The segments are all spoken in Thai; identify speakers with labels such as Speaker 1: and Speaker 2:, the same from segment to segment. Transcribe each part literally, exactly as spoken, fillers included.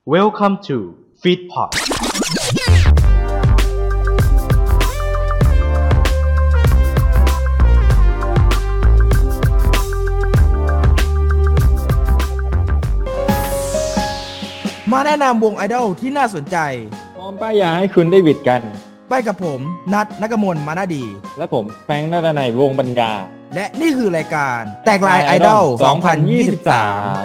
Speaker 1: Welcome to Feedpot
Speaker 2: มาแนะนำวงไอดอลที่น่าสนใจ
Speaker 3: พร้อมป้ายยาให้คุณได้วิดกัน
Speaker 2: ไปกับผมนัทนักมลมานาดี
Speaker 3: และผมแฟรงค์ณัฐนัยวงศ์ปัญญา
Speaker 2: และนี่คือรายการแตกลายไอดอลสองพันยี่สิบสาม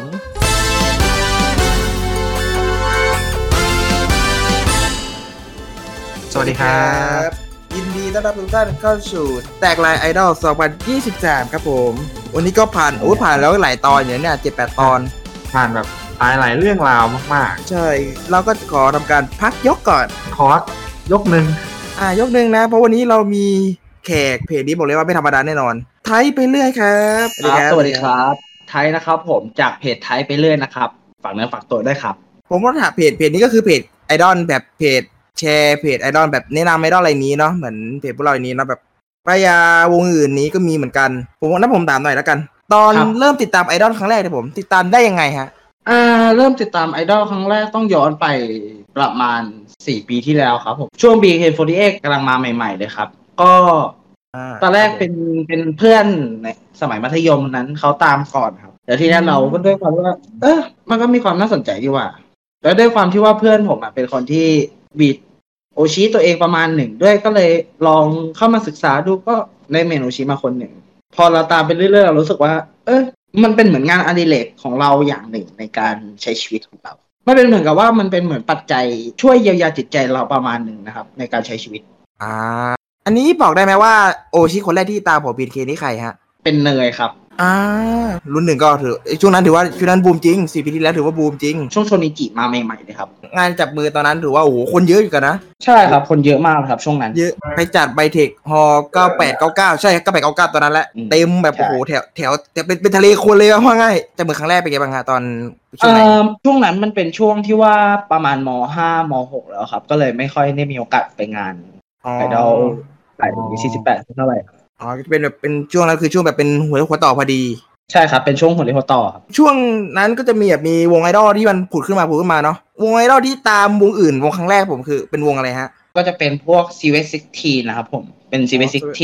Speaker 1: สวัสดีครับ
Speaker 2: ยินดีต้อนรับทุกท่านเข้าสู่แตกลายไอดอลสองพันยี่สิบสามครับผมวันนี้ก็ผ่านโอ้ผ่านแล้วหลายตอนอย่างเนี้ย เจ็ดแปด ตอน
Speaker 1: ผ่านแบบหลายหลายเรื่องราวมาก
Speaker 2: ๆใช่เราก็ขอทำการพักยกก่อน
Speaker 1: คอร์สยกหนึ่ง
Speaker 2: อ่ายกหนึ่งนะเพราะวันนี้เรามีแขกเพจนี้บอกเลยว่าไม่ธรรมดาแน่นอนไทยไปเรื่อยครับ
Speaker 4: สวัสดีครับไทยนะครับผมจากเพจไทยไปเรื่อยนะครับฝากเนื้อฝากตัวด้วยครับ
Speaker 2: ผมว่าเพจเพจนี้ก็คือเพจไอดอลแบบเพจแชร์เพจไอดอลแบบแนะนำไอดอลอะไรนี้เนาะเหมือนเพจพวกเราอย่างนี้เนาะแบบปายาวงอื่นนี้ก็มีเหมือนกันผมว่านั้นผมถามหน่อยแล้วกันตอนเริ่มติดตามไอดอลครั้งแรกเนี่ยผมติดตามได้ยังไงฮะ
Speaker 4: อ่าเริ่มติดตามไอดอลครั้งแรกต้องย้อนไปประมาณสี่ปีที่แล้วครับผมช่วง บี เค สี่สิบแปด กำลังมาใหม่ๆเลยครับก็ตอนแรกเป็นเป็นเพื่อนในสมัยมัธยมนั้นเขาตามก่อนครับแต่ทีนี้เราก็ด้วยความว่าเออมันก็มีความน่าสนใจดีว่าแล้วด้วยความที่ว่าเพื่อนผมอ่ะเป็นคนที่บีทโอชิตัวเองประมาณหนึ่งด้วยก็เลยลองเข้ามาศึกษาดูก็ได้เมนโอชิมาคนหนึ่งพอเราตามไปเรื่อยๆเรารู้สึกว่าเออมันเป็นเหมือนงานอดิเรกของเราอย่างหนึ่งในการใช้ชีวิตของเราไม่เป็นเหมือนกับว่ามันเป็นเหมือนปัจจัยช่วยเยียวยาจิตใจเราประมาณหนึ่งนะครับในการใช้ชีวิต
Speaker 2: อ่าอันนี้บอกได้ไหมว่าโอชิคนแรกที่ตามผมบีเคนี่ใครฮะ
Speaker 4: เป็นเนยครับ
Speaker 2: อ่ารุ่นหนึ่งก็ถือช่วงนั้นถือว่าช่วงนั้นบูมจริงสี่ปีที่แล้วถือว่าบูมจริง
Speaker 4: ช่วงโชนิจิมาใหม่ๆเลยครับ
Speaker 2: งานจับมือตอนนั้นถือว่าโอ้โหคนเยอะอยู่กันนะ
Speaker 4: ใช่ครับคนเยอะมากครับช่วงนั้น
Speaker 2: เยอะไปจัดไบเทคฮอเก้าแปดเก้าเก้าใช่เก้าแปดเก้าเก้าตอนนั้นแหละเต็มแบบโอ้โหแถวแถวแต่เป็นเป็นทะเลคนเลยว่าง่ายจับมือครั้งแรกเป็นไงบ้างฮะตอน
Speaker 4: ช่วงไหนช่วงนั้นมันเป็นช่วงที่ว่าประมาณม.ห้าม หกแล้วครับก็เลยไม่ค่อยได้มีโอกาสไปงานไอดอลไอ สี่สิบแปดเท่าไหร่
Speaker 2: อ๋อเป็นแบบเป็นช่วงนั้นคือช่วงแบบเป็นหัวหัวต่อพอดี
Speaker 4: ใช่ครับเป็นช่วงหัวเรียวหัวต่อครับ
Speaker 2: ช่วงนั้นก็จะมีแบบมีวงไอดอลที่มันผุดขึ้นมาผุดขึ้นมาเนาะวงไอดอลที่ตามวงอื่นวงครั้งแรกผมคือเป็นวงอะไรฮะ
Speaker 4: ก็จะเป็นพวก ซี วี สิบหก นะครับผมเป็น ซี วี สิบหก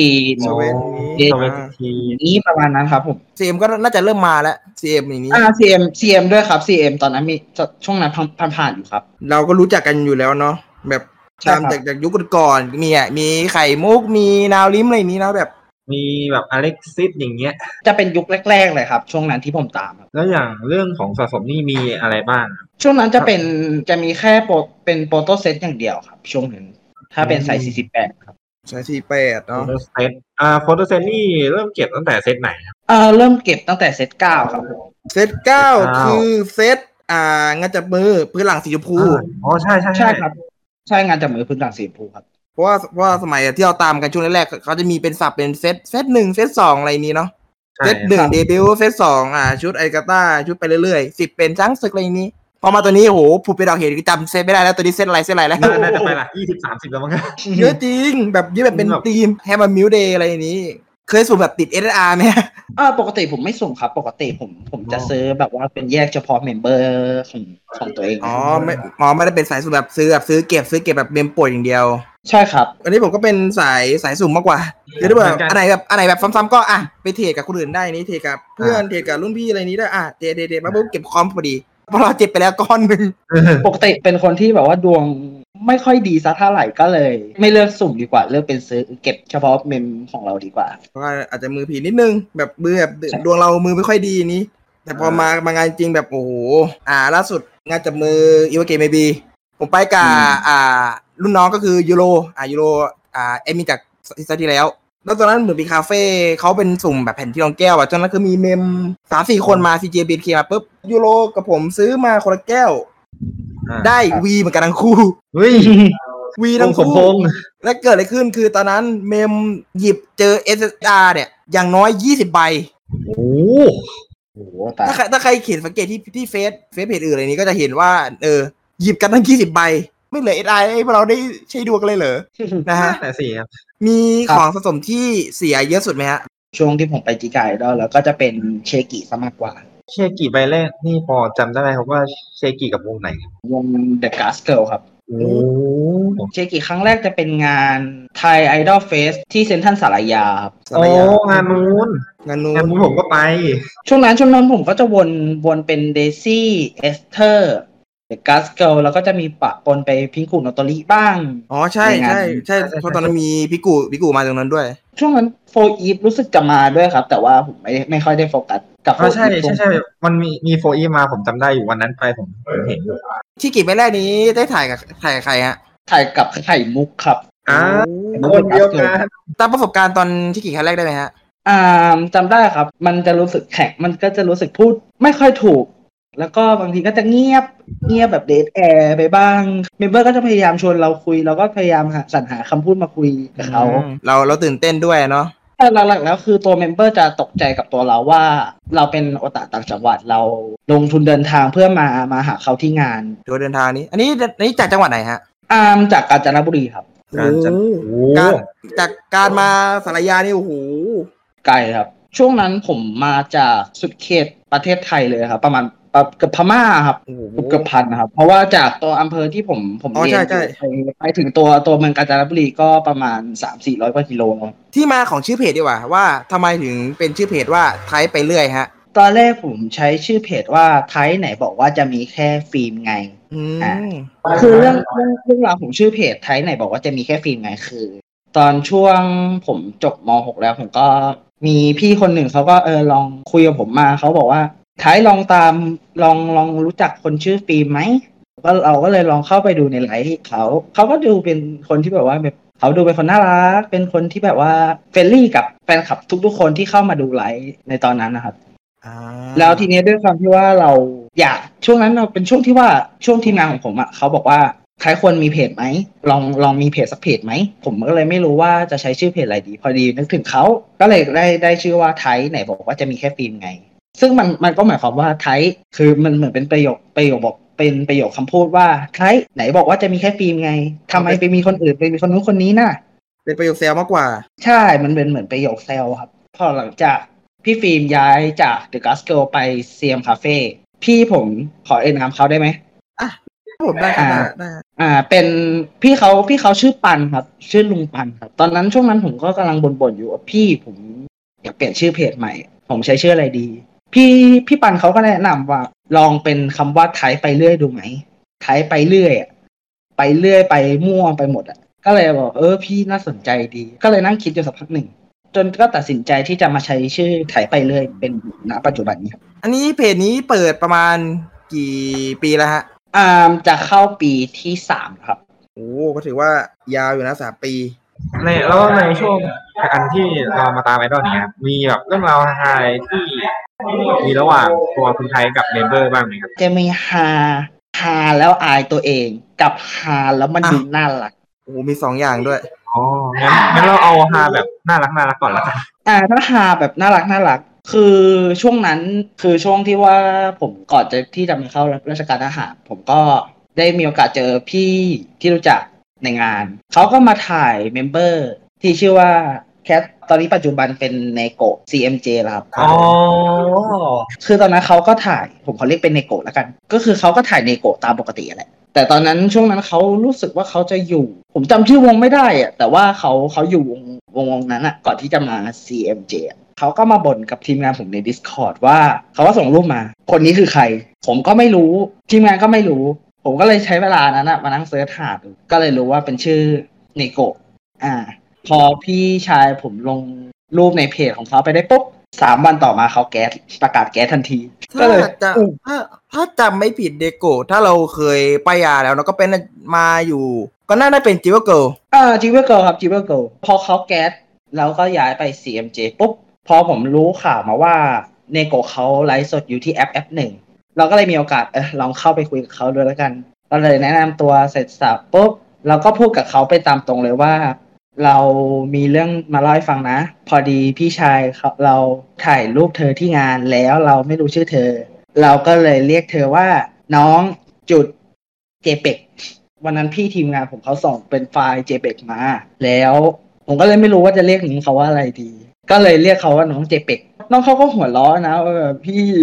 Speaker 4: นี่ประมาณนั้นครับผม
Speaker 2: ซี เอ็ม ก็น่าจะเริ่มมาแล้ว ซี เอ็ม อย่างนี้
Speaker 4: อ่า ซี เอ็ม ซี เอ็ม ด้วยครับ ซี เอ็ม ตอนนั้นมีช่วงนั้นผ่านๆอยู่ครับ
Speaker 2: เราก็รู้จักกันอยู่แล้วเนาะแบบตามจากจากยุคก่อนๆมีอ่ะมีไข่มุกมีนาวลิมอะไรนี้นะแบบ
Speaker 1: มีแบบอเล็กซิสอย่างเงี้ย
Speaker 4: จะเป็นยุคแรกๆเลยครับช่วงนั้นที่ผมตามครับ
Speaker 1: แล้วอย่างเรื่องของสะสมนี่มีอะไรบ้าง
Speaker 4: ช่วงนั้นจะเป็นจะมีแค่โปรเป็นโฟโต้เซตอย่างเดียวครับช่วงนั้นถ้าเป็นไซส์สี่สิบแปดครับ
Speaker 2: ไซส์สี่สิบแปดเนาะ
Speaker 1: โฟโต้เซตอ่าโฟโต้เซตนี่เริ่มเก็บตั้งแต่เซตไหนครับ
Speaker 4: อ่าเริ่มเก็บตั้งแต่เซตเก้าครับ
Speaker 2: เซตเก้าคือเซตอ่างานจับมือพื้นหลังสีชมพู
Speaker 1: อ๋อใช่ใช่
Speaker 4: ใช่ครับใช่งานจับมือพื้นหลังสีชมพูครับ
Speaker 2: เพราะว่าเพราะว่าสมัยที่เราตามกันช่วงแรกๆเขาจะมีเป็นสับเป็นเซตเซตหนึ่งเซตสองอะไรนี้เนาะเซตหนึ่งเดบิวต์เซตสองอ่าชุดไอกาต้าชุดไปเรื่อยๆสิบเป็นจังศึกอะไรนี้พอมาตัวนี้โหผูดไปดาวเห็นจำเซตไม่ได้แล้วตัวนี้เซตอะไรเซตอะไรแล้ว
Speaker 1: น่าจะไปละยี่สิบ สามสิบแล้วมั้ง
Speaker 2: เยอะจริงแบบเยอะแบบเป็นทีมแฮมมิวเดย์อะไรนี้เคยสุ่มแบบติด เอส อาร์ มั้ย
Speaker 4: อ่าปกติผมไม่สุ่มครับปกติผมผมจะซื้อแบบว่าเป็นแยกเฉพาะเมมเบอร์ของของตัวเอง
Speaker 2: อ๋อไม่อ๋อไม่ได้เป็นสายสุ่มแบบซื้อแบบซื้อเก็บซื้อเก็บแบบเมมโปรอย่างเดียว
Speaker 4: ใช่ครับ
Speaker 2: อันนี้ผมก็เป็นสายสายสุ่มมากกว่าคือถ้าแบบอันไหนแบบอันไหนแบบซ้ำๆก็อ่ะไปเทรดกับคนอื่นได้นี่เทรดกับเพื่อนเทรดกับรุ่นพี่อะไรนี้ได้อ่ะเทรดเทรดมาปุ๊บเก็บคอมพอดีเพราะเราเจ็บไปแล้วก้อนนึง
Speaker 4: ปกติเป็นคนที่แบบว่าดวงไม่ค่อยดีสักเท่าไหร่ก็เลยไม่เลือกสุ่มดีกว่าเลือกเป็นซื้อเก็บเฉพาะเมมของเราดีกว่า
Speaker 2: เพราะว่าอาจจะมือผีนิดนึงแบบมือแบบดวงเรามือไม่ค่อยดีนี้แต่พอมามางานจริงแบบโอ้โหอ่าล่าสุดงานจับมืออีวาเกมเมบีผมไปกับอ่ารุ่นน้องก็คือยูโรอ่ายูโรอ่าเอ็มมีจากซีซั่นที่แล้วแล้วตอนนั้นเหมือนมีคาเฟ่เขาเป็นสุ่มแบบแผ่นที่รองแก้วอ่ะตอนนั้นคือมีเมม สามสี่ คนมา ซี เจ บี เค มาปุ๊บยูโรกับผมซื้อมาคนละแก้วได้ V เหมือนกันทั้งคู่
Speaker 1: เฮ้ย
Speaker 2: V ทั้งคู่แล้วเกิดอะไรขึ้นคือตอนนั้นเมมหยิบเจอ เอส เอส อาร์ เนี่ยอย่างน้อยยี่สิบใบ
Speaker 1: โอ้
Speaker 2: โหถ้าถ้าใครเขียนสังเกตที่ที่เฟซเฟซเพจอื่นอะไรนี้ก็จะเห็นว่าเออหยิบกันทั้งยี่สิบใบไม่เหลือ เอส ไอ ให้พวกเราได้ใช้ดวงกันเลยเหรอนะฮะ
Speaker 1: แต่สี่ครับ
Speaker 2: มีของสะสมที่เสียเยอะสุดไหมฮะ
Speaker 4: ช่วงที่ผมไปจิกายแล้วแล้วก็จะเป็นเชกิซะมากกว่า
Speaker 1: เชกิใบแรกนี่พอจำได้ไหมครับว่าเชกิกับวงไหน
Speaker 4: วง The Gas Girl ครับ
Speaker 1: โอ้
Speaker 4: เชกิครั้งแรกจะเป็นงานไทยไอดอลเฟสที่เซ็นทรัลสารยาครับ
Speaker 2: สารยา
Speaker 1: โอ้งานนู้น
Speaker 2: งานนู้
Speaker 1: งาน
Speaker 2: น
Speaker 1: นู้นผมก็ไป
Speaker 4: ช่วงนั้นช่วงนั้นผมก็จะวนวนเป็นเดซี่เอสเธอร์เดอะกัสเกิลแล้วก็จะมีปะปนไปพิงคูโนโตริบ้าง
Speaker 2: อ๋อใช่ใช่ใช่เพราะตอนนั้นมีพิกูพิกูมาตรงนั้นด้วย
Speaker 4: ช่วงนั้นโฟอีฟรู้สึกจะมาด้วยครับแต่ว่าผมไม่ไม่ค่อยได้โฟกัสกับโฟ
Speaker 1: อ๋อใช่
Speaker 4: อีฟ
Speaker 1: ใช่ใช่มันมีมีโฟอีมาผมจำได้อยู่วันนั้นไปผมเห็นอยู่
Speaker 2: ชิกิใบแรกนี้ได้ถ่ายกับถ่ายกับใครฮะ
Speaker 4: ถ่ายกับไข่มุกครับ
Speaker 1: อ่าคนเดียวกัน
Speaker 2: ตามประสบการณ์ตอนชิกิครั้งแรกได้ไหมฮะ
Speaker 4: อ่าจำได้ครับมันจะรู้สึกแข็งมันก็จะรู้สึกพูดไม่ค่อยถูกแล้วก็บางทีก็จะเงียบเงียบแบบเดทแอร์ไปบ้างเมมเบอร์ก็จะพยายามชวนเราคุยเราก็พยายามหาสรรหาคำพูดมาคุยกับเขา
Speaker 2: เราเราตื่นเต้นด้วยเนาะ
Speaker 4: แต่หลักๆแล้วคือตัวเมมเบอร์จะตกใจกับตัวเราว่าเราเป็นโอตาต่างจังหวัดเราลงทุนเดินทางเพื่อมามาหาเขาที่งาน
Speaker 2: ตัวเดินทางนี้อันนี้อันนี้จากจังหวัดไหนฮะ
Speaker 4: อ่าจากกาญจนบุรีครับ
Speaker 1: การจัน
Speaker 2: การจากการมาสารยานี่โอ้โห
Speaker 4: ไกลครับช่วงนั้นผมมาจากสุดเขตประเทศไทยเลยครับประมาณเกือบพม่าครับเกือบพันนะครับเพราะว่าจากตัวอำเภอที่ผมผมเรียนไปไปถึงตัวตัวเมืองกาญจนบุรีก็ประมาณ สามถึงสี่ร้อย กว่ากิโล
Speaker 2: ที่มาของชื่อเพจดีกว่าว่าทำไมถึงเป็นชื่อเพจว่าไทยไปเรื่อยฮะ
Speaker 4: ตอนแรกผมใช้ชื่อเพจว่าไทยไหนบอกว่าจะมีแค่ฟิล์มไงอ่าคือเรื่องเรื่องเรื่องราวของชื่อเพจไทยไหนบอกว่าจะมีแค่ฟิล์มไงคือตอนช่วงผมจบม หกแล้วผมก็มีพี่คนหนึ่งเขาก็เออลองคุยกับผมมาเขาบอกว่าไทยลองตามลองลองรู้จักคนชื่อฟิล์มไหมก็เราก็เลยลองเข้าไปดูในไลฟ์เขาเขาก็ดูเป็นคนที่แบบว่าแบบเขาดูเป็นคนน่ารักเป็นคนที่แบบว่าเฟรนลี่กับแฟนคลับทุกๆคนที่เข้ามาดูไลฟ์ในตอนนั้นนะครับแล้วทีนี้ด้วยความที่ว่าเราอยากช่วงนั้นเราเป็นช่วงที่ว่าช่วงทีมงานของผมอ่ะเขาบอกว่าใครควรมีเพจไหมลองลองมีเพจสักเพจไหมผมก็เลยไม่รู้ว่าจะใช้ชื่อเพจอะไรดีพอดีนึกถึงเขาก็เลยได้ได้ชื่อว่าไทยไหนบอกว่าจะมีแค่ฟิล์มไงซึ่งมันมันก็หมายความว่าไทยคือมันเหมือนเป็นประโยคประโยคบอกเป็นประโยคคำพูดว่าไทยไหนบอกว่าจะมีแค่ฟิล์มไงทำไมไปมีคนอื่นไปมีคนนู้นคนนี้น่ะ
Speaker 2: เป็นประโยคแซวมากกว่า
Speaker 4: ใช่มันเป็นเหมือนประโยคแซวครับพอหลังจากพี่ฟิล์มย้ายจาก The Gas Girl ไป ซี เอ็ม Cafe พี่ผมขอเอ่ยนามเขาได้ไหม
Speaker 2: อ่ะผมได้ครับได้
Speaker 4: อ่าเป็นพี่เขาพี่เขาชื่อปันครับชื่อลุงปันครับตอนนั้นช่วงนั้นผมก็กำลังบ่นๆอยู่ว่าพี่ผมอยากเปลี่ยนชื่อเพจใหม่ผมใช้ชื่ออะไรดีพี่พี่ปันเขาก็แนะนำว่าลองเป็นคำว่าไทยไปเรื่อยดูไหมไทยไปเรื่อยไปเรื่อยไปมั่วไปหมดอ่ะก็เลยบอกเออพี่น่าสนใจดีก็เลยนั่งคิดอยู่สักพักหนึ่งจนก็ตัดสินใจที่จะมาใช้ชื่อไทยไปเรื่อยเป็นณปัจจุบันนี้ครับ
Speaker 2: อันนี้เพจนี้เปิดประมาณกี่ปีแล้วฮะ
Speaker 4: อ่าจะเข้าปีที่สามครับ
Speaker 2: โอ้ก็ถือว่ายาวอยู่นะสามปี
Speaker 1: ในแล้วในช่วงอันที่เรามาตามไอดอลเนี่ยมีแบบเรื่องราวฮาที่มีระหว่างตัวคุณไทยกับเมมเบอร์บ้างไหมครับ
Speaker 4: จะมีฮาฮาแล้วอายตัวเองกับฮาแล้วมันดูน่ารัก
Speaker 2: โอ้มีสองอย่างด้วย
Speaker 1: อ๋องั้นงั้นเราเอาฮาแบบน่ารักน่ารักก่อนละกัน
Speaker 4: อ่าถ้าฮาแบบน่ารักน่ารักคือช่วงนั้นคือช่วงที่ว่าผมก่อนจะที่จะมาเข้าราชการทหารผมก็ได้มีโอกาสเจอพี่ที่รู้จักในงานเขาก็มาถ่ายเมมเบอร์ที่ชื่อว่าแคทตอนนี้ปัจจุบันเป็นเนโกะ ซี เอ็ม เจ แล้วครับ
Speaker 1: อ๋อ
Speaker 4: คือตอนนั้นเขาก็ถ่ายผมขอเรียกเป็นเนโกะแล้วกันก็คือเขาก็ถ่ายเนโกะตามปกติแหละแต่ตอนนั้นช่วงนั้นเขารู้สึกว่าเขาจะอยู่ผมจำชื่อวงไม่ได้อะแต่ว่าเขาเขาอยู่วงวงวงนั้นอะก่อนที่จะมา ซี เอ็ม เจ เขาก็มาบ่นกับทีมงานผมใน Discord ว่าเขาก็ส่งรูปมาคนนี้คือใครผมก็ไม่รู้ทีมงานก็ไม่รู้ผมก็เลยใช้เวลานั้นอะมานั่งเสิร์ชหาดูก็เลยรู้ว่าเป็นชื่อเนโกะอ่าพอพี่ชายผมลงรูปในเพจของเขาไปได้ปุ๊บสามวันต่อมาเขาแก๊สประกาศแก๊สทันที
Speaker 2: ก็เลยถ้าถ้าจำไม่ผิดเดโกะถ้าเราเคยป้ายยาแล้วเราก็เป็นมาอยู่ก็น่าได้เป็นจิวเวอร์เกิล
Speaker 4: อ่าจิวเวอร์เกิลครับจิวเวอร์เกิลพอเขาแก๊สแล้วก็ย้ายไป ซี เอ็ม เจ ปุ๊บพอผมรู้ข่าวมาว่าเนโกะเขาไลฟ์สดอยู่ที่แอปแอปหนึ่งเราก็เลยมีโอกาสเออลองเข้าไปคุยกับเขาด้วยแล้วกันก็เลยแนะนำตัวเสร็จสับปุ๊บเราก็พูดกับเขาไปตามตรงเลยว่าเรามีเรื่องมาเล่าให้ฟังนะพอดีพี่ชายเราถ่ายรูปเธอที่งานแล้วเราไม่รู้ชื่อเธอเราก็เลยเรียกเธอว่าน้องจุด เจ พี อี จี วันนั้นพี่ทีมงานผมเขาส่งเป็นไฟล์ เจ พี อี จี มาแล้วผมก็เลยไม่รู้ว่าจะเรียกน้องเขาว่าอะไรดีก็เลยเรียกเขาว่าน้อง เจ พี อี จี น้องเขาก็หัวเราะนะว่าพี่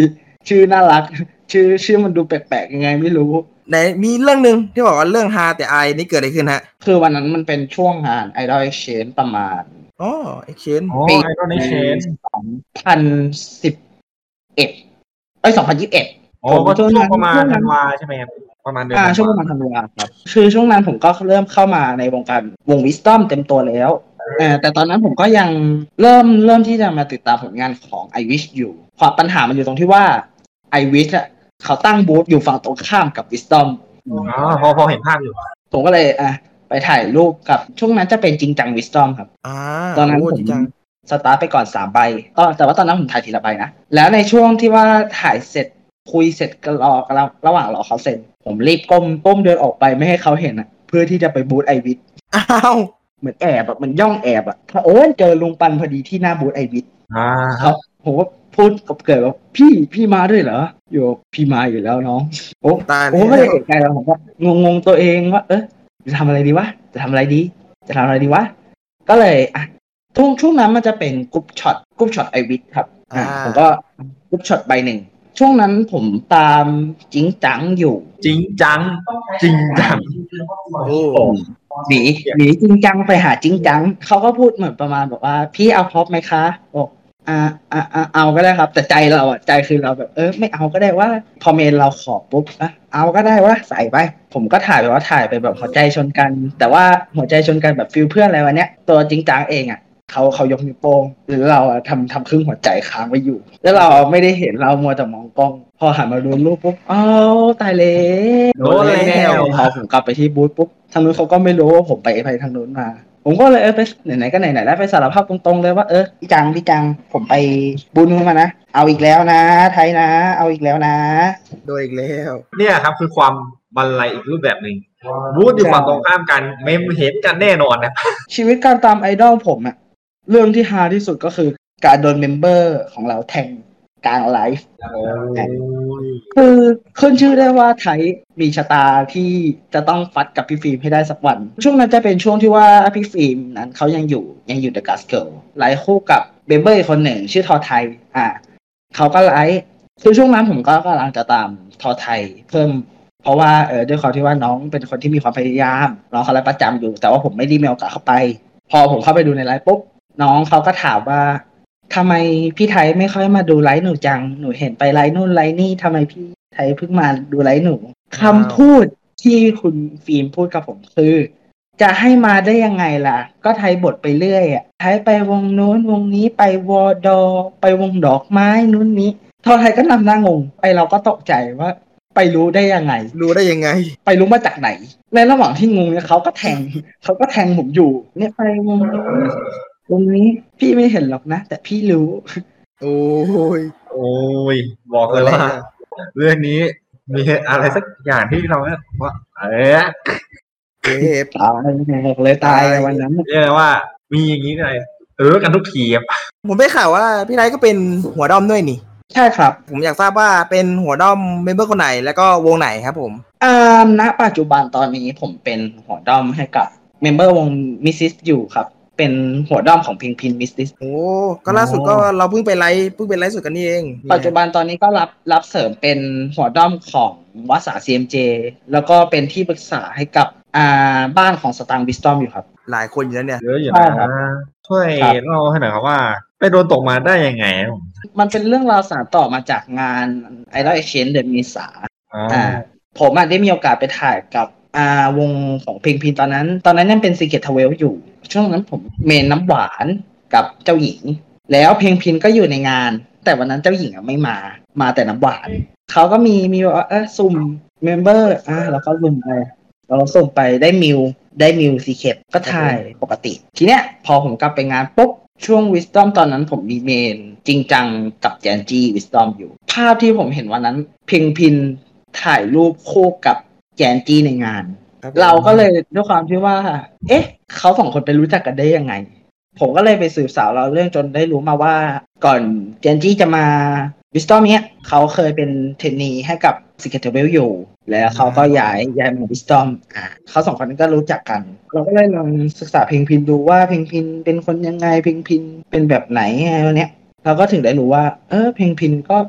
Speaker 4: ชื่อน่ารัก ชื่อชื่อมันดูแปลกๆยังไงไม่รู้
Speaker 2: ไหนมีเรื่องหนึ่งที่บอกว่าเรื่องฮาแต่อายนี่เกิดอะไรขึ้นฮะ
Speaker 4: คือวันนั้นมันเป็นช่วงงาน Idol Exchange ประมาณ
Speaker 2: อ๋อเอ็กเชน
Speaker 1: โอ้
Speaker 4: ปี
Speaker 1: ไอดอลในเชน
Speaker 4: สองพันสิบเอ็ดเอ้ยสองพันยี่สิบเอ็ด
Speaker 1: โอ้ก็ช่วงประมาณธันวาใช่ไหมครับประมาณเดือน
Speaker 4: อ่าช่วงประมาณธันวาครับคือช่วงนั้นผมก็เริ่มเข้ามาในวงการวง Wisdom เต็มตัวแล้วเออแต่ตอนนั้นผมก็ยังเริ่มเริ่มที่จะมาติดตามผลงานของ I Wish อยู่ความปัญหามันอยู่ตรงที่ว่า I Wish อ่ะเขาตั้งบูธอยู่ฝั่งตรงข้ามกับ Wisdom
Speaker 1: อ๋อพอพอเห็นภาพอยู่
Speaker 4: ผมก็เลยอ่ะไปถ่ายรูปกับช่วงนั้นจะเป็นจริงจัง Wisdom ครับ
Speaker 2: อ่า
Speaker 4: ตอนนั้นผมสตาร์ทไปก่อนสามใบก็แต่ว่าตอนนั้นผมถ่ายทีละใบนะแล้วในช่วงที่ว่าถ่ายเสร็จคุยเสร็จก็รอกำลังระหว่างรอเขาเซ็นผมรีบก้มก้มเดินออกไปไม่ให้เขาเห็นอ่ะเพื่อที่จะไปบูธไอวิท
Speaker 2: อ้าว
Speaker 4: เหมือนแอบแบบมันย่องแอบอ่ะถ้าเอิญเจอลุงปันพอดีที่หน้าบูธไอวิท
Speaker 1: อ่า
Speaker 4: เขาผมก็พูดกับเกิดว่าพี่พี่มาด้วยเหรออยู่พี่มาอยู่แล้วน้องโอ้ผมไม่ได้เอกใจแล้วผมก็งงงตัวเองว่าเออจะทำอะไรดีวะจะทำอะไรดีจะทำอะไรดีวะก็เลยอ่ะช่วงช่วงนั้นมันจะเป็นกรุ๊ปช็อตกรุ๊ปช็อตไอวิทครับอ่าผมก็กรุ๊ปช็อตใบหนึ่งช่วงนั้นผมตามจริงจังอยู่
Speaker 1: จริงจังจริงจัง
Speaker 2: โอ้
Speaker 4: หนีหนีจริงจังไปหาจริงจังเขาก็พูดเหมือนประมาณบอกว่าพี่เอาพร็อพไหมคะบอกอ่าอ่าอ่าเอาก็ได้ครับแต่ใจเราอ่ะใจคือเราแบบเออไม่เอาก็ได้ว่าพอเมนเราขอปุ๊บอ่ะเอาก็ได้ว่าใส่ไปผมก็ถ่ายแบบว่าถ่ายไปแบบหัวใจชนกันแต่ว่าหัวใจชนกันแบบฟิลเพื่อนอะไรวันเนี้ยตัวจริงจังเองอ่ะเขาเขายกนิ้วโป้งหรือเราทำทำครึ่งหัวใจค้างไว้อยู่แล้วเราไม่ได้เห็นเรามัวแต่มองกล้องพอหันมาดูรูปปุ๊บอ้าวตายเลย
Speaker 1: โดนแล้ว
Speaker 4: พอผมกลับไปที่บูธปุ๊บทางนู้นเขาก็ไม่รู้ว่าผมไปไปทางนู้นมาผมก็เลยเออไปไหนๆก็ไหนๆแล้วไปสารภาพตรงๆเลยว่าเออพี่จังพี่จังผมไปบูธนู้นมานะเอาอีกแล้วนะไทยนะเอาอีกแล้วนะ
Speaker 2: โดยอีกแล้ว
Speaker 1: เนี่ยครับคือความบันไลอีกรูปแบบหนึ่งบูธอยู่ฝั่งตรงข้ามกันเมมเห็นกันแน่นอนนะ
Speaker 4: ชีวิตการตามไอดอลผมอะเรื่องที่ฮาที่สุดก็คือการโดนเมมเบอร์ของเราแทงกลางไลฟ์คือขึ้นชื่อได้ว่าไทยมีชะตาที่จะต้องฟัดกับพี่ฟิล์มให้ได้สักวันช่วงนั้นจะเป็นช่วงที่ว่าพี่ฟิล์มนั้นเขายังอยู่ยังอยู่เดอะกัสเกิลไลฟ์คู่กับเมมเบอร์คนหนึ่งชื่อทอไทยอ่าเขาก็ไลฟ์คือช่วงนั้นผมก็กำลังจะตามทอไทยเพิ่มเพราะว่าเออด้วยความที่ว่าน้องเป็นคนที่มีความพยายามน้องเขาไลฟ์ประจำอยู่แต่ว่าผมไม่ได้มีโอกาสเข้าไปพอผมเข้าไปดูในไลฟ์ปุ๊บน้องเขาก็ถามว่าทำไมพี่ไทยไม่ค่อยมาดูไลฟ์หนูจังหนูเห็นไปไลฟ์นู่นไลฟ์นี่ทำไมพี่ไทยเพิ่งมาดูไลฟ์หนูคำพูดที่คุณฟิล์มพูดกับผมคือจะให้มาได้ยังไงล่ะก็ไทยบทไปเรื่อยอ่ะไทยไปวงนู้นวงนี้ไปวอดอไปวงดอกไม้นู้นนี้ทอไทยก็นำหน้างงไอเราก็ตกใจว่าไปรู้ได้ยังไง
Speaker 2: รู้ได้ยังไง
Speaker 4: ไปรู้มาจากไหนในระหว่างที่งงเนี่ยเขาก็แทงเขาก็แทงผมอยู่เนี่ยไปวงนู้นตรงนี้พี่ไม่เห็นหรอกนะแต่พี่รู้
Speaker 2: โอ้ย
Speaker 1: โอ้ยบอกเลยว่าเรื่องนี้มีอะไรสักอย่างที่เราเนี่ยว่าเออ
Speaker 2: เจ็บ
Speaker 4: ตายเลยตายวันนั้น
Speaker 1: เรียกว่ามีอย่างนี้เลยเออกันทุกทีครับ
Speaker 2: ผมได้ข่าวว่าพี่ไทยก็เป็นหัวด้อมด้วยนี่
Speaker 4: ใช่ครับ
Speaker 2: ผมอยากทราบว่าเป็นหัวด้อมเมมเบอร์คนไหนแล้วก็วงไหนครับผม
Speaker 4: อ่าณปัจจุบันตอนนี้ผมเป็นหัวด้อมให้กับเมมเบอร์วงมิสซิสอยู่ครับเป็นหัวด้อมของพิงพินมิสซิส
Speaker 2: โอ้ก็ล่าสุดก็เราเพิ่งไปไลฟ์เพิ่งเป็นไลฟ์สุดกันนี่เอง
Speaker 4: ปัจจุบันตอนนี้ก็รับรับเสริมเป็นหัวด้อมของวัสา ซี เอ็ม เจ แล้วก็เป็นที่ปรึกษาให้กับอ่าบ้านของสตางค์วิสตอมอยู่ครับ
Speaker 2: หลายคนอยู่แล้วเนี่ย
Speaker 1: เยอะอยู่นะช่วยเล่าให้หน่อยครับว่าไปโดนตกมาได้ยังไง
Speaker 4: มันเป็นเรื่องราวสานต่อมาจากงาน Idol Exchange เดือนเมษาอ่าผมอ่ะได้มีโอกาสไปถ่ายกับอ่าวงของเพลงพินตอนนั้นตอนนั้นยังเป็น Secret Travel อยู่ช่วงนั้นผมเมนน้ำหวานกับเจ้าหญิงแล้วเพลงพินก็อยู่ในงานแต่วันนั้นเจ้าหญิงอ่ะไม่มามาแต่น้ำหวานเขาก็มีมีว่าเออซุ่มเมมเบอร์อ่ะแล้วก็ซุ่มไปเราส่งไปได้มิวได้มิวซีเคทก็ถ่ายปกติทีเนี้ยพอผมกลับไปงานปุ๊บช่วง Wisdom ตอนนั้นผมมีเมนจริงจังกับแจนจี้ Wisdom อยู่ภาพที่ผมเห็นวันนั้นเพลงพินถ่ายรูปคู่กับแจนจี้ในงานเราก็เลยด้วยความที่ว่าเอ๊ะเขาสองคนไปรู้จักกันได้ยังไงผมก็เลยไปสืบสาวเราเรื่องจนได้รู้มาว่าก่อนแจนจี้จะมา Wisdom เนี้ยเขาเคยเป็นเทรนนีให้กับ Secret Travel อยู่แล้วเขาก็ย้ายย้ายมา Wisdom อ่าเขาสองคนนั้นก็รู้จักกันเราก็เลยลองศึกษาเพลงพินดูว่าเพลงพินเป็นคนยังไงเพลงพินเป็นแบบไหนอะไรเนี้ยเราก็ถึงได้รู้ว่าเออเพลงพินก็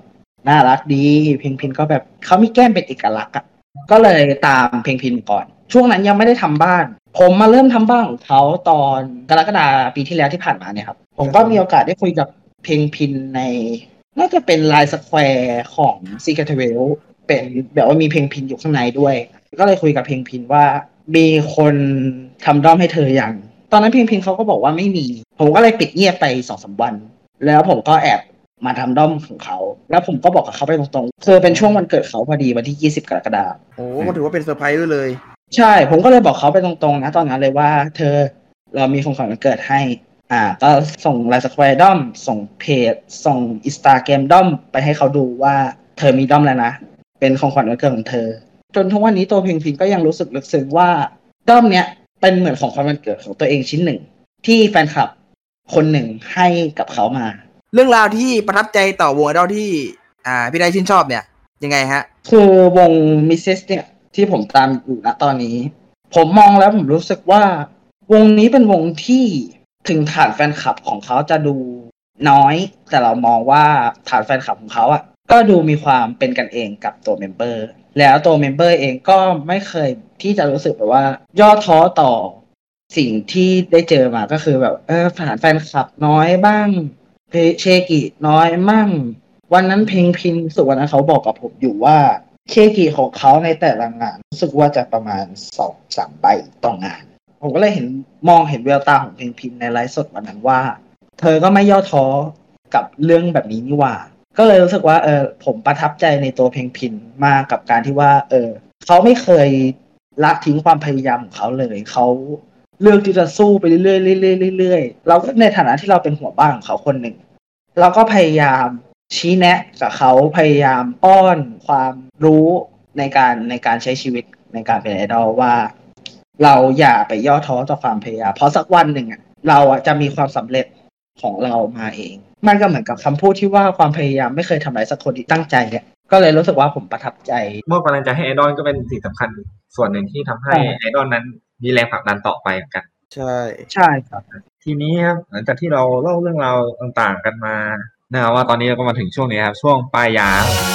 Speaker 4: น่ารักดีเพลงพินก็แบบเขามีแก้มเป็นเอกลักษณ์อ่ะก็เลยตามเพลงพินก่อนช่วงนั้นยังไม่ได้ทำบ้านผมมาเริ่มทำบ้านของเขาตอนกรกฎาคมปีที่แล้วที่ผ่านมาเนี่ยครับผมก็มีโอกาสได้คุยกับเพลงพินในน่าจะเป็นไลน์สแควร์ของ Secret Travel เป็นแบบว่ามีเพลงพินอยู่ข้างในด้วยก็เลยคุยกับเพลงพินว่ามีคนทำด้อมให้เธออย่างตอนนั้นเพลงพินเขาก็บอกว่าไม่มีผมก็เลยปิดเงียบไป สองถึงสาม วันแล้วผมก็แอบมาทำด้อมของเขาแล้วผมก็บอกกับเขาไปตรงๆคือเป็นช่วงวันเกิดเขาพอดีวันที่ยี่สิบกรกฎาคม
Speaker 2: โอ้ก็ถือว่าเป็นเซอร์ไพรส์ด้วยเลย
Speaker 4: ใช่ผมก็เลยบอกเขาไปตรงๆนะตอนนั้นเลยว่าเธอเรามีของขวัญวันเกิดให้อ่าก็ส่งไลน์สแควร์ด้อมส่งเพจส่ง Instagram ด้อมไปให้เขาดูว่าเธอมีด้อมแล้วนะเป็นของขวัญวันเกิดของเธอจนทุกวันนี้ตัวเพลงพินก็ยังรู้สึกลึกซึ้งว่าด้อมเนี้ยเป็นเหมือนของขวัญวันเกิดของตัวเองชิ้นหนึ่งที่แฟนคลับคนหนึ่งให้กับเขามา
Speaker 2: เรื่องราวที่ประทับใจต่อวงไอดอลที่อ่าพี่ได้ชื่นชอบเนี่ยยังไงฮะ
Speaker 4: คือวงมิสซิสเนี่ยที่ผมตามอยู่ณตอนนี้ผมมองแล้วผมรู้สึกว่าวงนี้เป็นวงที่ถึงฐานแฟนคลับของเขาจะดูน้อยแต่เรามองว่าฐานแฟนคลับของเขาอ่ะก็ดูมีความเป็นกันเองกับตัวเมมเบอร์แล้วตัวเมมเบอร์เองก็ไม่เคยที่จะรู้สึกแบบว่าย่อท้อต่อสิ่งที่ได้เจอมาก็คือแบบเออฐานแฟนคลับน้อยบ้างเชกิน้อยมั่งวันนั้นเพลงพินสุดวันนั้นเขาบอกกับผมอยู่ว่าเคกิของเขาในแต่ละงานรู้สึกว่าจะประมาณ สองถึงสาม ใบต่องานผมก็เลยเห็นมองเห็นแววตาของเพลงพินในไลฟ์สดวันนั้นว่าเธอก็ไม่ย่อท้อกับเรื่องแบบนี้นี่หว่าก็เลยรู้สึกว่าเออผมประทับใจในตัวเพลงพินมากกับการที่ว่าเออเขาไม่เคยละทิ้งความพยายามของเขาเลยเขาเลือกที่จะสู้ไปเรื่อยๆเรื่อยๆเรื่อยๆเราก็ในฐานะที่เราเป็นหัวบ้านของเขาคนหนึ่งเราก็พยายามชี้แนะกับเขาพยายามป้อนความรู้ในการในการใช้ชีวิตในการเป็นไอดอลว่าเราอย่าไปย่อท้อต่อความพยายามเพราะสักวันหนึ่งอ่ะเราอ่ะจะมีความสำเร็จของเรามาเองมันก็เหมือนกับคำพูดที่ว่าความพยายามไม่เคยทำร้ายสักคนที่ตั้งใจเนี่ยก็เลยรู้สึกว่าผมประทับใจ
Speaker 1: มอบกำลังใจให้ไอดอลก็เป็นสิ่งสำคัญส่วนหนึ่งที่ทำให้ไอดอลนั้นมีแรงผลักดันต่อไปเหมือนกัน
Speaker 2: ใช่
Speaker 4: ใช่ครับ
Speaker 1: ทีนี้ครับหลังจากที่เราเล่าเรื่องราวต่างๆกันมานะครับว่าตอนนี้เราก็มาถึงช่วงนี้ครับช่วงป้ายยา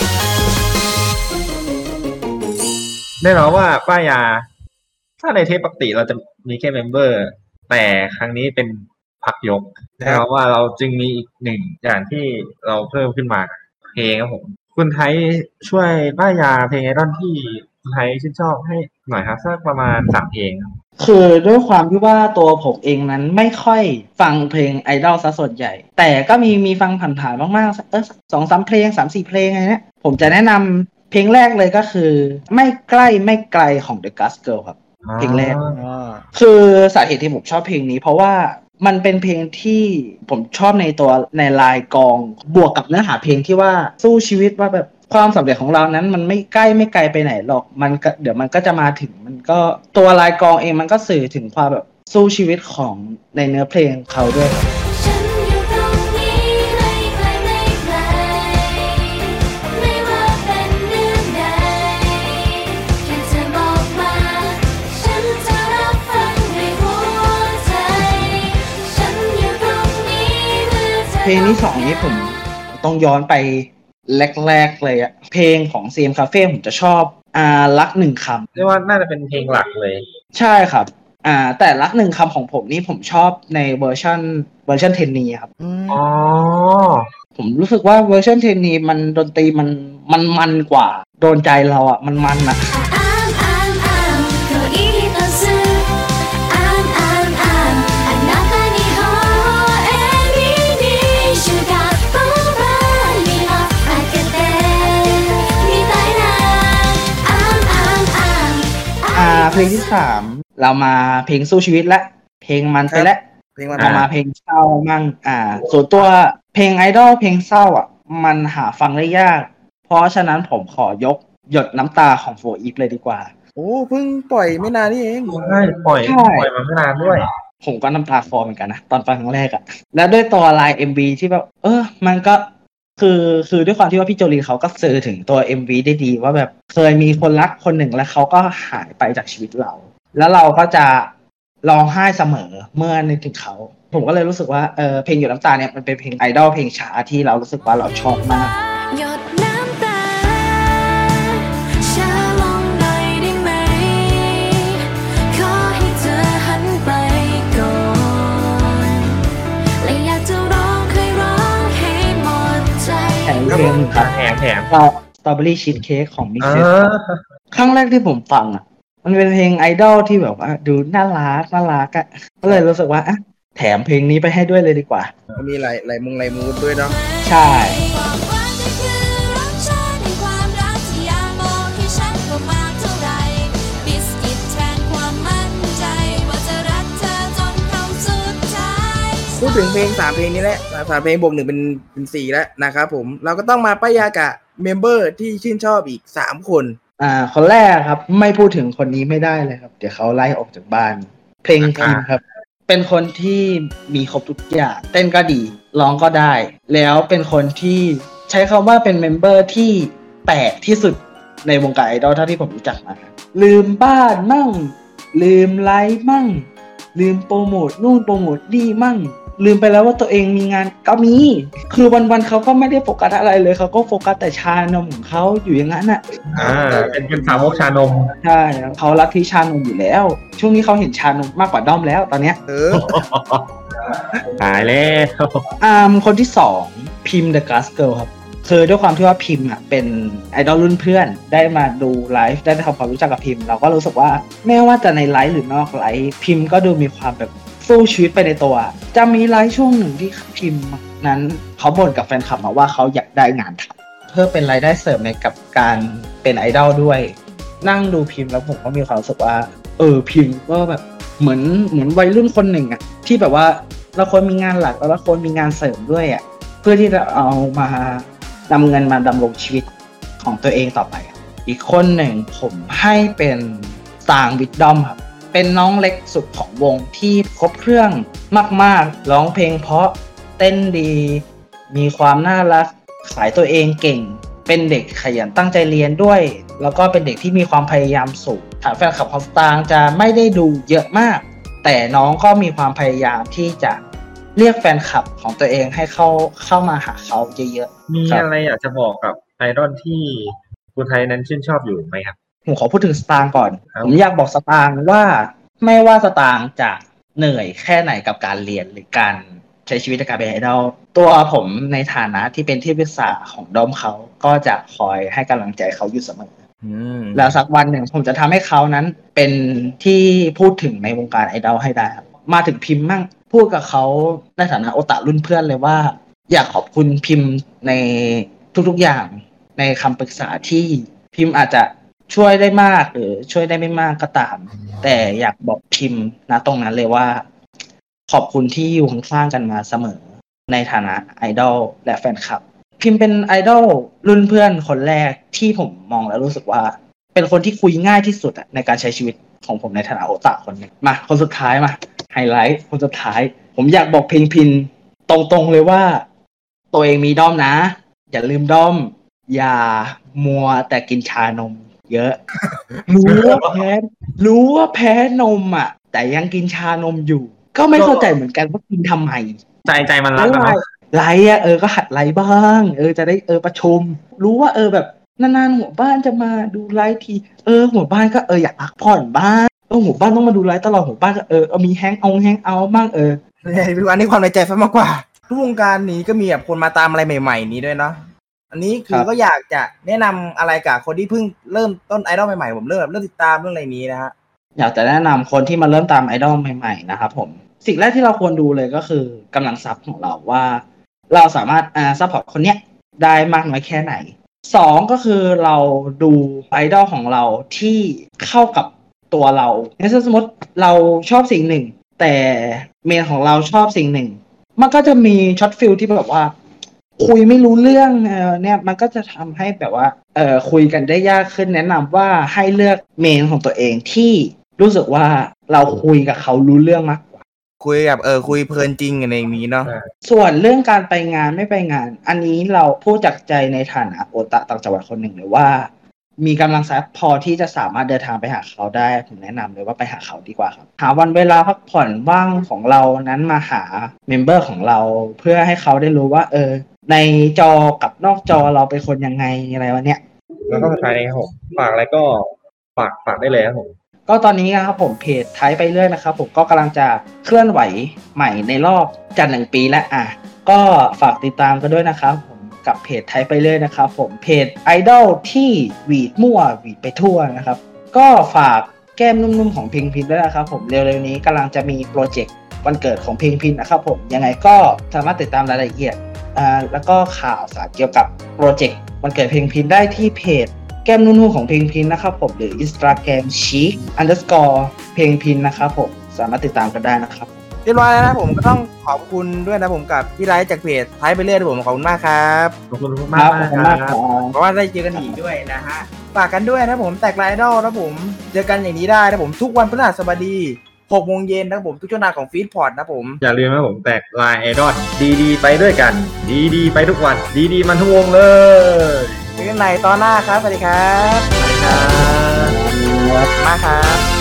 Speaker 1: แน่นอนว่าป้ายยาถ้าในเทปปกติเราจะมีแค่เมมเบอร์แต่ครั้งนี้เป็นพักยกแน่นอนว่าเราจึงมีอีกหนึ่งอย่างที่เราเพิ่มขึ้นมาเพลงครับผมคุณไทยช่วยป้ายยาเพลงไอดอลที่คุณไทยชื่นชอบให้หน่อยครับสักประมาณสามเพลง
Speaker 4: คือด้วยความที่ว่าตัวผมเองนั้นไม่ค่อยฟังเพลงไอดอลซะส่วนใหญ่แต่ก็มีมีฟังผ่านๆมากๆเออสองสามเพลงสามสี่เพลงอะไรเนี้ยผมจะแนะนำเพลงแรกเลยก็คือไม่ใกล้ไม่ไกลของ The Gas Girl ครับเพลงแรกคือสาเหตุที่ผมชอบเพลงนี้เพราะว่ามันเป็นเพลงที่ผมชอบในตัวในลายกองบวกกับเนื้อหาเพลงที่ว่าสู้ชีวิตว่าแบบความสำเร็จของเรานั้นมันไม่ใกล้ไม่ไกลไปไหนหรอกมันก็เดี๋ยวมันก็จะมาถึงมันก็ตัวลายกองเองมันก็สื่อถึงความแบบสู้ชีวิตของในเนื้อเพลงเขาด้วยเพลงที่สองนี้ผมต้องย้อนไปแรกๆเลยอะเพลงของ ซี เอ็ม Cafe ผมจะชอบอ่ารักหนึ่งคำ
Speaker 1: เรียกว่าน่าจะเป็นเพลงหลักเลย
Speaker 4: ใช่ครับอ่าแต่รักหนึ่งคำของผมนี่ผมชอบในเวอร์ชันเวอร์ชันเทนนีครับ
Speaker 1: อ๋อ
Speaker 4: ผมรู้สึกว่าเวอร์ชันเทนนีมันดนตรีมันมันมันกว่าโดนใจเราอะมันมันอะเพลงที่สามเรามาเพลงสู้ชีวิตและเพลงมันไปแล้วเรามาเพลงเศร้ามั่งอ่าส่วนตัวเพลงไอดอลเพลงเศร้าอ่ะมันหาฟังได้ยากเพราะฉะนั้นผมขอยกหยดน้ำตาของโฟอีฟเลยดีกว่า
Speaker 2: โอ้เพิ่งปล่อยไม่นานนี่เอง
Speaker 1: ใช่ปล่อยปล่อยมาไม่นานด้วย
Speaker 4: ผมก็น้ำตาคลอเหมือนกันนะตอนฟังครั้งแรกอ่ะแล้วด้วยตัวลาย เอ็ม วี ที่แบบเออมันก็คือคือด้วยความที่ว่าพี่โจลีเขาก็สื่อถึงตัว เอ็ม วี ได้ดีว่าแบบเคยมีคนรักคนหนึ่งแล้วเขาก็หายไปจากชีวิตเราแล้วเราก็จะร้องไห้เสมอเมื่อนึกถึงเขาผมก็เลยรู้สึกว่าเออเพลงหยดน้ำตาเนี่ยมันเป็นเพลงไอดอลเพลงช้าที่เรารู้สึกว่าเราชอบมากหยดน้ำ
Speaker 1: แถม
Speaker 4: สตรอเบอรี่ชีสเค้กของมิส
Speaker 1: อ่า
Speaker 4: เซสครั้งแรกที่ผมฟังอ่ะมันเป็นเพลงไอดอลที่แบบว่าดูน่ารักน่ารักอ่ะก็เลยรู้สึกว่าอ่ะแถมเพลงนี้ไปให้ด้วยเลยดีกว่า
Speaker 2: มันมีหลายหลายมุงหลายมูดด้วยเนาะ
Speaker 4: ใช่
Speaker 5: ความหวานจะคือรสชาติแห่งความรักที่อยากบอกให้ฉันว่ามากเท่าไหร่บิสกิตแทนความมั่นใจว่าจะรักเธอจนคำสุดท้าย
Speaker 2: พูดถึงเพลงสามเพลงนี้แหละสามเพลงบวกหนึ่งเป็นเป็นสี่แล้วนะครับผมเราก็ต้องมาป้ายยากับเมมเบอร์ที่ชื่นชอบอีกสามคน
Speaker 4: อ่าคนแรกครับไม่พูดถึงคนนี้ไม่ได้เลยครับ เดี๋ยวเขาไล่ออกจากบ้าน เพลงพิมพ์ครับ เป็นคนที่มีครบทุกอย่างเต้นก็ดีร้องก็ได้ แล้วเป็นคนที่ใช้คำว่าเป็นเมมเบอร์ที่แปลกที่สุดในวงการไอดอลเท่าที่ผมรู้จักมาลืมบ้านมั่ง ลืมไลฟ์มั่ง ลืมโปรโมทนู่นโปรโมทนี่มั่ง ลืมไปแล้วว่าตัวเองมีงานก็มี คือวันๆเขาก็ไม่ได้โฟกัสอะไรเลยเขาก็โฟกัสแต่ชานมของเขาอยู่อย่างนั้นน่ะ
Speaker 1: อ่าเป็นเป็นสาวกชานม
Speaker 4: ใช่เขารักที่ชานมอยู่แล้ว ช่วงนี้เขาเห็นชานมมากกว่าด้อมแล้วตอนเนี้ย
Speaker 2: เออ
Speaker 1: ตายแล้ว
Speaker 4: อ่าคนที่สองพิมพ์ The Glass Girl ครับคือด้วยความที่ว่าพิมพ์อ่ะเป็นไอดอลรุ่นเพื่อนได้มาดูไลฟ์ได้ทำความรู้จักกับพิมพ์เราก็รู้สึกว่าไม่ว่าจะในไลฟ์หรือนอกไลฟ์พิมพ์ก็ดูมีความแบบสู้ชีวิตไปในตัว จะมีไลฟ์ช่วงหนึ่งที่พิมพ์นั้นเขาบ่นกับแฟนคลับมาว่าเขาอยากได้งานทำเพื่อเป็นรายได้เสริมในกับการเป็นไอดอลด้วยนั่งดูพิมพ์แล้วผมก็มีความรู้สึกว่าเออพิมพ์ก็แบบเหมือนเหมือนวัยรุ่นคนหนึ่งอ่ะที่แบบว่าเราควรมีงานหลักแล้วเราควรมีงานเสริมด้วยอ่ะเพื่อที่จะเอามานำเงินมาดำรงชีวิตของตัวเองต่อไปอีกคนหนึ่งผมให้เป็นสตางค์วิดดอมครับเป็นน้องเล็กสุดของวงที่ครบเครื่องมากๆร้องเพลงเพราะเต้นดีมีความน่ารักขายตัวเองเก่งเป็นเด็กขยันตั้งใจเรียนด้วยแล้วก็เป็นเด็กที่มีความพยายามสูงฐานแฟนคลับของสตางค์จะไม่ได้ดูเยอะมากแต่น้องก็มีความพยายามที่จะเรียกแฟนคลับของตัวเองให้เข้าเข้ามาหาเขาเยอะๆ
Speaker 1: มีอะไรอยากจะบอกกับไอดอลที่คุณไทยนั้นชื่นชอบอยู่ไหมครับ
Speaker 4: ผมขอพูดถึงสตางค์ก่อน
Speaker 1: ครับ
Speaker 4: ผมอยากบอกสตางค์ว่าไม่ว่าสตางค์จะเหนื่อยแค่ไหนกับการเรียนหรือการใช้ชีวิตในการเป็นไอดอลตัวผมในฐานะที่เป็นที่ปรึกษาของดอมเขาก็จะคอยให้กำลังใจเขาอยู่เสมอ
Speaker 2: อืม
Speaker 4: แล้วสักวันหนึ่งผมจะทำให้เขานั้นเป็นที่พูดถึงในวงการไอดอลให้ได้ครับมาถึงพิมพ์มั่งพูดกับเขาในฐานะโอตารุ่นเพื่อนเลยว่าอยากขอบคุณพิมพ์ในทุกๆอย่างในคำปรึกษาที่พิมพ์อาจจะช่วยได้มากหรือช่วยได้ไม่มากก็ตามแต่อยากบอกพิมพ์นะตรงนั้นเลยว่าขอบคุณที่อยู่ข้างๆกันมาเสมอในฐานะไอดอลและแฟนคลับพิมพ์เป็นไอดอลรุ่นเพื่อนคนแรกที่ผมมองแล้วรู้สึกว่าเป็นคนที่คุยง่ายที่สุดในการใช้ชีวิตของผมในฐานะโอตาคนหนึ่งมาคนสุดท้ายมาไฮไลท์คนสุดท้ายผมอยากบอกเพลงพินตรงๆเลยว่าตัวเองมีด้อมนะอย่าลืมด้อมอย่ามัวแต่กินชานมเยอะ รู้ว่าแพ้รู้ว่าแพ้นมอ่ะแต่ยังกินชานมอยู่ก็ไม่เข้าใจเหมือนกันว่ากินทำไม
Speaker 1: ใจใจมันรักอะเนาะ
Speaker 4: ไลฟ์อ่ะเออก็หัดไลฟ์บ้างเออจะได้เออประชุมรู้ว่าเออแบบนานๆหัวบ้านจะมาดูไลฟ์ทีเออหัวบ้านก็เอออยากพักผ่อนบ้างเออหัวบ้านต้องมาดูไลฟ์ตลอดหัวบ้านก็เออเอามีแฮงเอาแฮงเอาบ้างเออ
Speaker 2: พี่วันนี้ความในใจซะมากกว่าทุกวงการนี้ก็มีแบบคนมาตามอะไรใหม่ๆนี้ด้วยเนาะอันนี้คือก็อยากจะแนะนำอะไรกับคนที่เพิ่งเริ่มต้นไอดอลใหม่ๆผมเริ่มแบบเริ่มติดตามเรื่องอะไรนี้นะฮะ
Speaker 4: อยากจะแนะนำคนที่มาเริ่มตามไอดอลใหม่ๆนะครับผมสิ่งแรกที่เราควรดูเลยก็คือกำลังทรัพย์ของเราว่าเราสามารถอ่าซัพพอร์ตคนเนี้ยได้มากน้อยแค่ไหนสองก็คือเราดูไอดอลของเราที่เข้ากับตัวเราในสมมติเราชอบสิ่งหนึ่งแต่เมนของเราชอบสิ่งหนึ่งมันก็จะมีช็อตฟิลที่แบบว่าคุยไม่รู้เรื่องเออเนี่ยมันก็จะทำให้แบบว่าเออคุยกันได้ยากขึ้นแนะนำว่าให้เลือกเมนของตัวเองที่รู้สึกว่าเราคุยกับเขารู้เรื่องมากกว่า
Speaker 2: คุยกับเออคุยเพลินจริงอะไรอย่างนี้เนาะ
Speaker 4: ส่วนเรื่องการไปงานไม่ไปงาน อันนี้เราพูดจากใจในฐานะโอตาต่างจังหวัดคนหนึ่งเลยว่ามีกำลังทรัพย์พอที่จะสามารถเดินทางไปหาเขาได้ผมแนะนำเลยว่าไปหาเขาดีกว่าครับหาวันเวลาพักผ่อนว่างของเรานั้นมาหาเมมเบอร์ของเราเพื่อให้เขาได้รู้ว่าเออในจอกับนอกจอเราเป็นคนยังไงอะไรวะเนี่ย
Speaker 1: แล้วก็สุดท้ายนี้ครับผมฝากอะไรก็ฝากฝากได้เลยครับผม
Speaker 4: ก็ตอนนี้นะครับผมเพจไทยไปเรื่อยนะครับผมก็กำลังจะเคลื่อนไหวใหม่ในรอบจัดหนึ่งปีแล้วอ่ะก็ฝากติดตามกันด้วยนะครับผมกับเพจไทยไปเลยนะครับผมเพจไอดอลที่หวีดมั่วหวีดไปทั่วนะครับก็ฝากแก้มนุ่มๆของเพลงพินด้วยนะครับผมเร็วๆนี้กำลังจะมีโปรเจกต์วันเกิดของเพลงพินนะครับผมยังไงก็สามารถติดตามรายละเอียดอ่าแล้วก็ข่าวสารเกี่ยวกับโปรเจกต์วันเกิดเพลงพินได้ที่เพจแก้มนุ่มๆของเพลงพินนะครับผมหรือ Instagram chic underscore เพลงพินนะครับผมสามารถติดตามกันได้นะครับ
Speaker 2: เรียบร้อยแล้วนะผมก็ต้องขอบคุณด้วยนะผมกับพี่ไลท์จากเพจท้ายไปเรื่อยนะผมขอบคุณมากครับ
Speaker 1: ขอบคุณมากมากครับ
Speaker 2: เพราะว่าได้เจอกันอีกด้วยนะฮะฝากกันด้วยนะผมแตกไลดอลนะผมเจอกันอย่างนี้ได้นะผมทุกวันพฤหัสบดีหกโมงเย็นนะผมทุกช่องทางของฟีดพอร์ตนะผม
Speaker 1: อย่าลืมนะผมแตกลายไอดอลดีๆไปด้วยกันดีๆไปทุกวันดีๆมันทุกวงเลย
Speaker 2: เจอกันใหม่ตอนหน้าครับสวัสดีครับ
Speaker 1: สวัสดีครับ
Speaker 2: มาครับ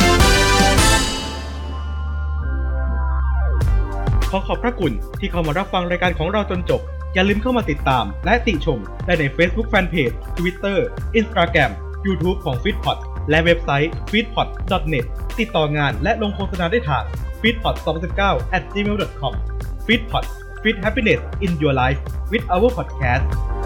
Speaker 6: ขอขอบพระคุณที่เข้ามารับฟังรายการของเราจนจบอย่าลืมเข้ามาติดตามและติชมได้ใน Facebook Fanpage Twitter Instagram YouTube ของ Feedpot และเว็บไซต์ ฟีดพอต ดอท เน็ต ติดต่องานและลงโฆษณาได้ทาง ฟีดพอต สองพันสิบเก้า แอท จีเมล ดอท คอม Feedpot Feed Happiness in Your Life with our podcast